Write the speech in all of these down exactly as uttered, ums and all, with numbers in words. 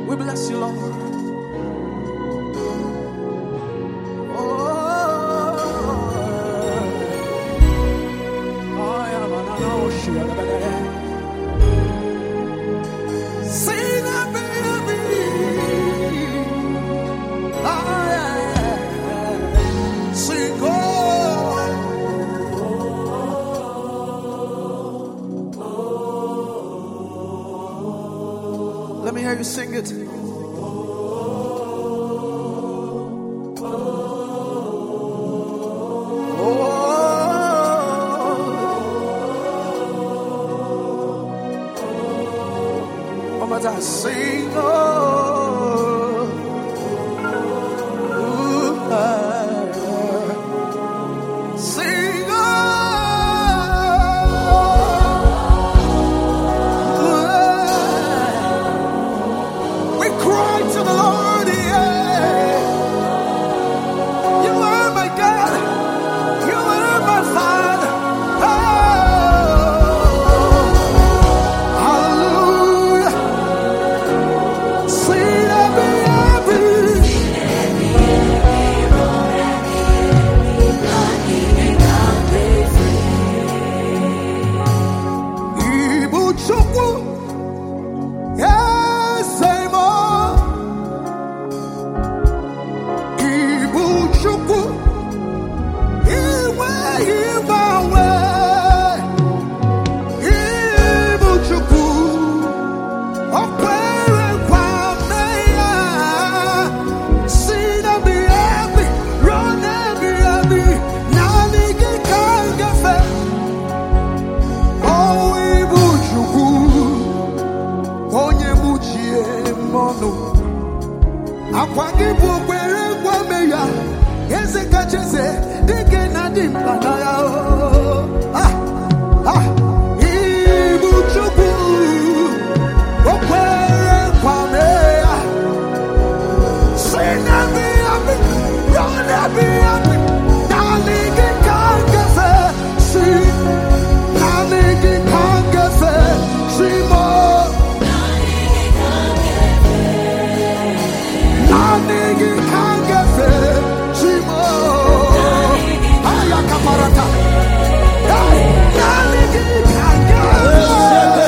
We bless you, Lord. Let me hear you sing it. Oh, my God, sing, oh, ooh, ah, sing, oh, we cry to the Lord, yeah. You are my God, you are my Father, oh, hallelujah. Sing every, every, Ibu chukwu, yes, Emo. Ibu chukwu, iwe, iwe, Ibu chukwu, okwere kwame ya. Sing every, every, run every, every, nani gikangafe. Oh, Ibu chukwu, onye muchie mmono. Akwa gị bụ okwere kwame ya. Eze kacheze, dike na dị mkpa na ya, oh. Ah, ah, Ibu chukwu, okwere kwame ya. Sing every, every, run every, every, nani gikangafe. Sing, nani gikangafe. Sing more. Nani gikangafe. Sing more. Aya kaparata. Hey, nani gikangafe.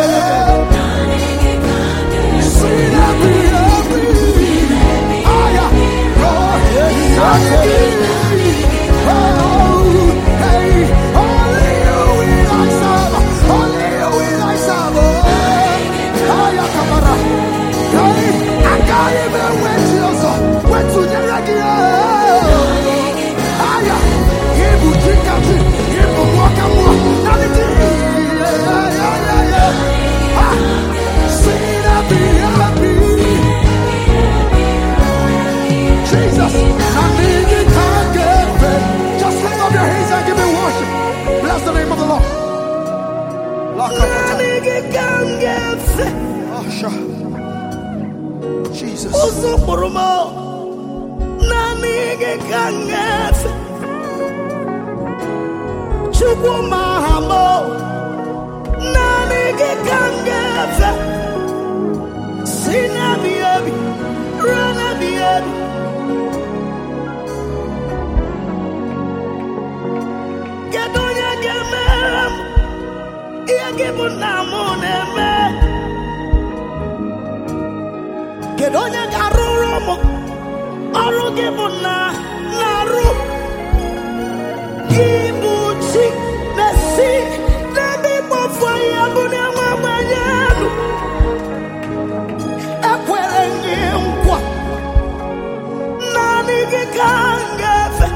Sing every, every. Aya, Lord, nani gikangafe. Oh, hey, only you will I serve. Only you will I serve. Oh, aya kapara. Hey, I can't even wait till so. Wait to the radio. Aya, Ibu chikati, Ibu mwaka mwa. Nani di, yeah, yeah, yeah, yeah. Ah, sing happy, happy. Jesus, nani gikangafe. Just lift up your hands and give me worship. Bless the name of the Lord. Lakapata. Ah, sure. Jesus. Usukurumo, nani gikangafe. Chukwu mahamo, nani gikangafe. Sina biyebi, rana biyebi. Kedonya gemerem, iyagibu namuneme. Kedonya garurumo, arugibu na naru. Ibuchi nesi, nabi mofaya bune mamanyanu. Ekwere nkwa, nani gikangafe.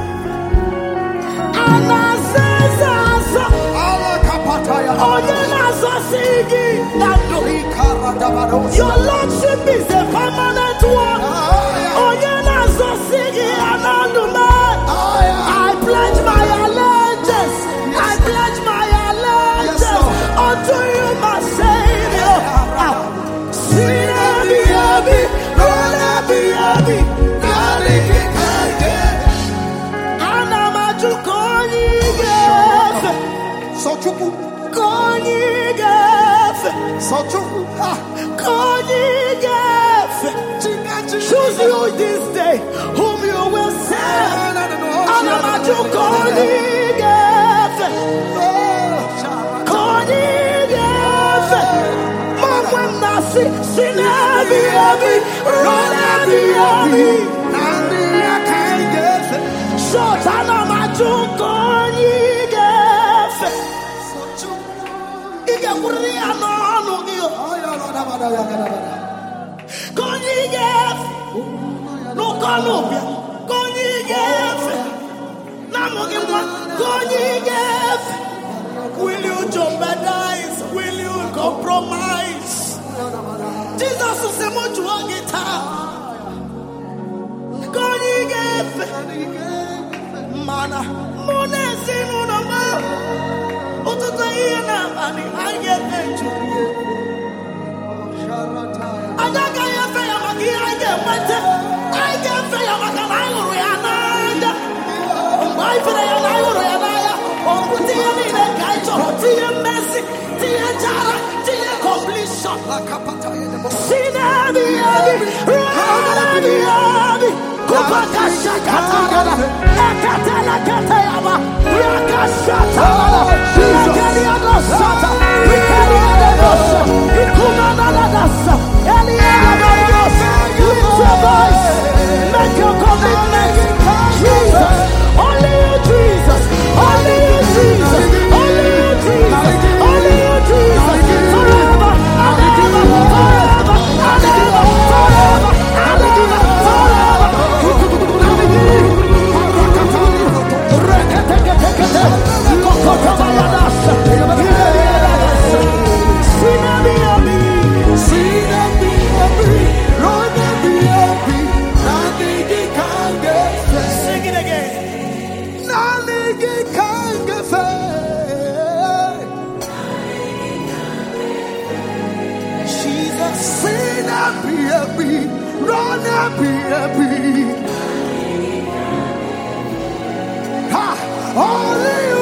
Anasezazo, Alakapataya. onye nazo sigi nando. Ikaradabadose. Your Lordship is a permanent one. Onye nazo sigi anandume. I pledge my allegiance. I pledge my allegiance unto you, my Savior. Ah, sing every, every, run every, every, nani gikangafe. Anamaju konyigefe, Sochukwu. konyigefe, Sochukwu. Ah, konyigefe. Choose you this day whom you will serve. Anamaju Konigefe. Konigefe. Mamwen nasi sinabi abi. Ronabi abi. Nandi akangefe. Short anamaju Konigefe. Ige kuri anonu iyo. Konigefe. No Columbia. Konigefe. Namogimwa. Konigefe. Will you jeopardize? Will you compromise? Jesus is a much more guitar. Konigefe. Mana. Monezinu nama. Ututayina ani ayeteju. Adaka yefe yamagi ayemete. Ayefe yamagi ayuru yananda. Waifere yanayuru yanaya. Omutia mine kaicho. Tia mercy. Tia jara. Tia completion. Sinabi yabi. Rabi yabi. Kupakasha katana. Ekatala katayama. Rakashata. Ekariado sata. Ekariado sata. Ikumanadasa. Eliada dosa. Lift your voice. Make your commitment. Jesus. Only you, Jesus. Only you, Jesus. Only you, Jesus. Only you, Jesus. Forever and ever. Forever and ever. Forever and ever. Forever. Reketeketekete. Kokotabayadasa. Ileriadasa. Sinabiyabi. Sinabiyabi. Ronabiyabi. Nanigi kangefe. Sing it again. Nanigi kangefe. Jesus. Sinabiyabi. Ronabiyabi. Ha! Only you.